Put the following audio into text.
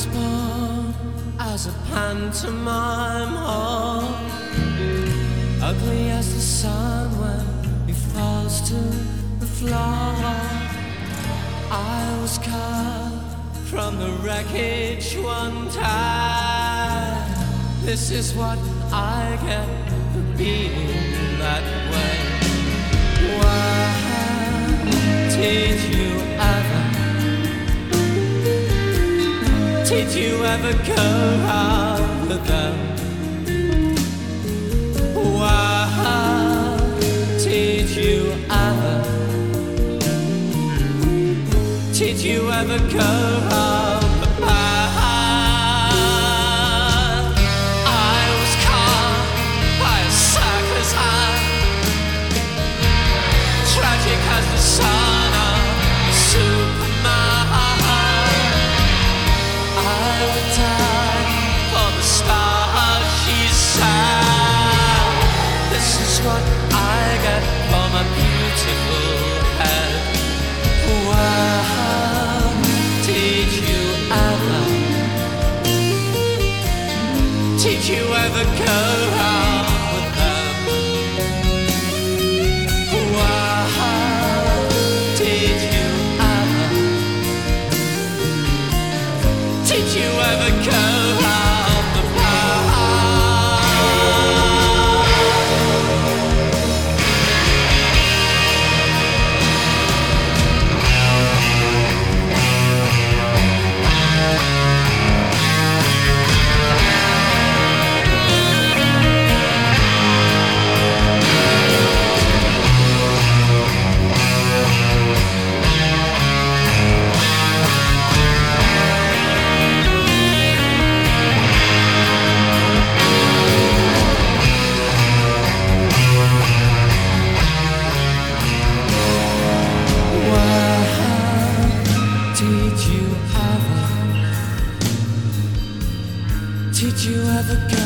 was born as a pantomime whore, ugly as the sun when it falls to the floor. I was cut from the wreckage one time. This is what I get for being that way. Why did you ever go out with them? Why did you ever go out the path? I was caught by a sucker's hand, tragic as the son of Superman. I would die for the stars she sang. This is what I get for my beautiful head. Why did you ever go out with them? Why did you ever go out the path? Did you ever go